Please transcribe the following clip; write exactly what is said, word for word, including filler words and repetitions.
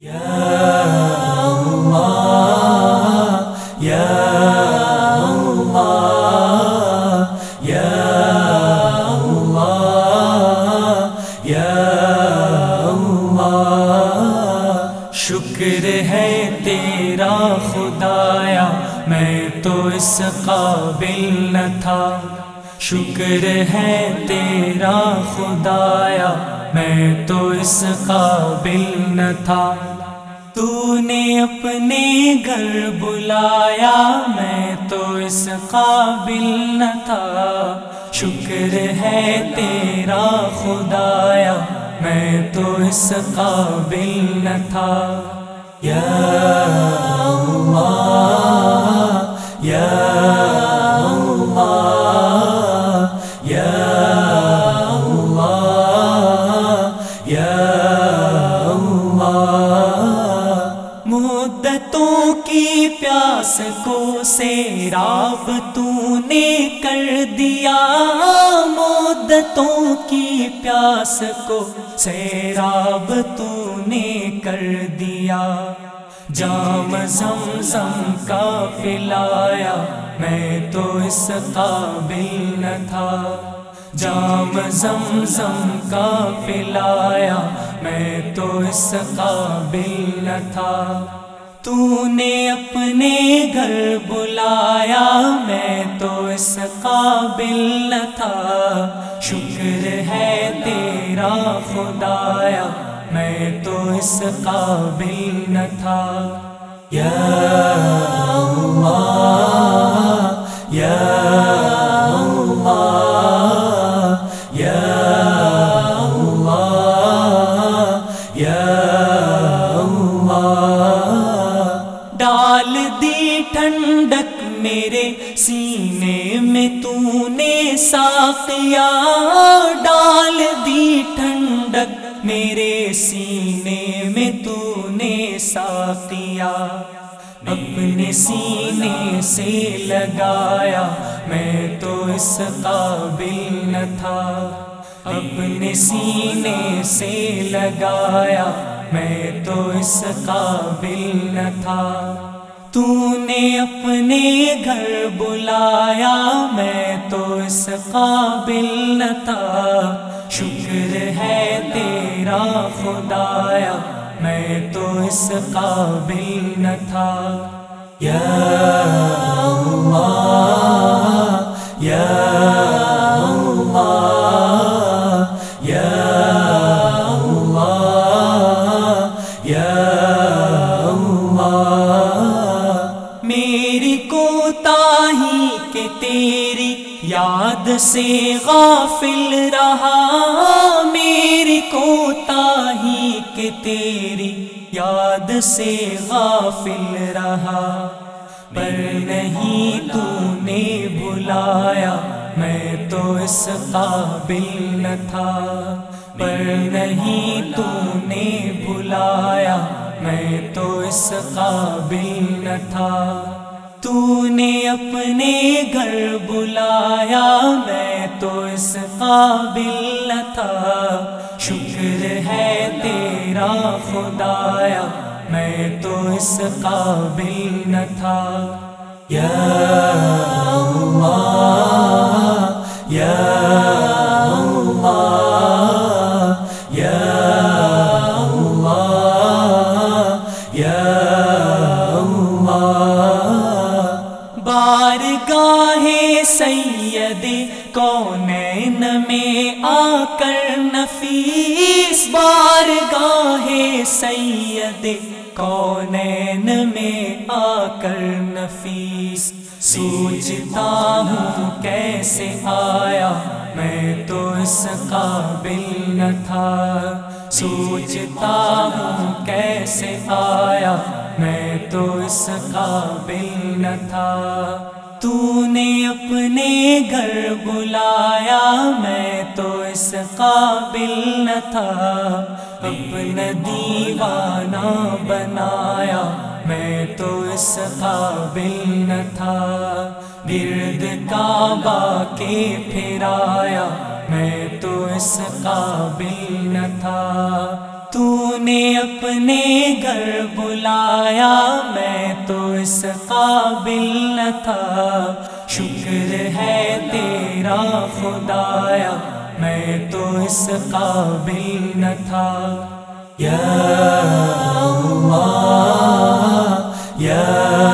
یا اللہ یا اللہ یا اللہ یا اللہ، شکر ہے تیرا خدایا میں تو اس قابل نہ تھا، شکر ہے تیرا خدایا میں تو اس قابل نہ تھا، تو نے اپنے گھر بلایا میں تو اس قابل نہ تھا، شکر ہے تیرا خدایا میں تو اس قابل نہ تھا، یا اللہ یا اللہ یا مدتوں کی پیاس کو سیراب تو نے کر دیا، مدتوں کی پیاس کو سیراب تو نے کر دیا، جام زمزم کا پلایا میں تو اس قابل نہ تھا، جام زمزم کا پلایا میں تو اس قابل نہ تھا، تو نے اپنے گھر بلایا میں تو اس قابل نہ تھا، شکر ہے تیرا خدایا میں تو اس قابل نہ تھا، یا اللہ یا اللہ یا اللہ یا اللہ، ڈال دی ٹھنڈک میرے سینے میں تو نے ساقیا، ڈال دی ٹھنڈک میرے سینے میں تو نے ساقیا، اپنے سینے سے لگایا میں تو اس قابل نہ تھا، اپنے سینے سے لگایا میں تو اس قابل نہ تھا، تو نے اپنے گھر بلایا میں تو اس قابل نہ تھا، شکر ہے تیرا خدایا میں تو اس قابل نہ تھا، یا اللہ یا اللہ یا اللہ یا اللہ، میری کوتاہی کہ تیری یاد سے غافل رہا، میری کوتاہی کہ تیری یاد سے غافل رہا، پر نہیں تو نے بلایا میں تو اس قابل نہ تھا، پر نہیں تو نے بلایا میں تو اس قابل نہ تھا، تو نے اپنے گھر بلایا میں تو اس قابل نہ تھا، شکر ہے تیرا خدایا میں تو اس قابل نہ تھا، یا اللہ یا اللہ یا اللہ یا اللہ، بارگاہ سید کونین میں آ کر نفیس، بارگاہ سید کونین میں آ کر نفیس، سوچتا ہوں کیسے آیا میں تو اس قابل نہ تھا، سوچتا ہوں کیسے آیا میں تو اس قابل نہ تھا، تو نے اپنے گھر بلایا میں تو اس قابل نہ تھا، اپنا دیوانہ بنایا میں تو اس قابل نہ تھا، گرد کعبہ کے پھرایا میں تو اس قابل نہ تھا، تو نے اپنے گھر بلایا میں تو اس قابل نہ تھا، شکر ہے تیرا خدایا میں تو اس قابل نہ تھا۔ یا اللہ یا